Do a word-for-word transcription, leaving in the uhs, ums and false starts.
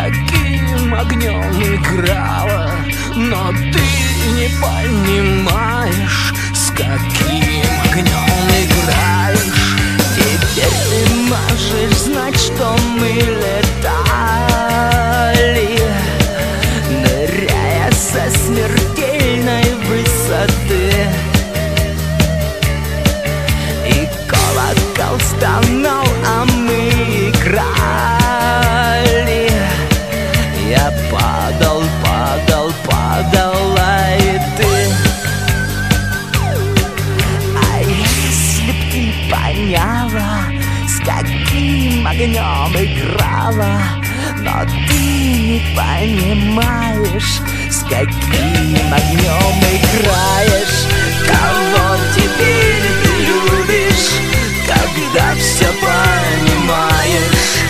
каким огнем играла, но ты не понимаешь, с каким огнем играешь. Теперь ты можешь знать, что мы летали, ныряя со смертельной высоты. И колокол стонал, а мы играли. Я падал, падал, падала и ты. А если б ты поняла, с каким огнем играла, но ты не понимаешь, с каким огнем играешь. Кого теперь ты любишь, когда все понимаешь?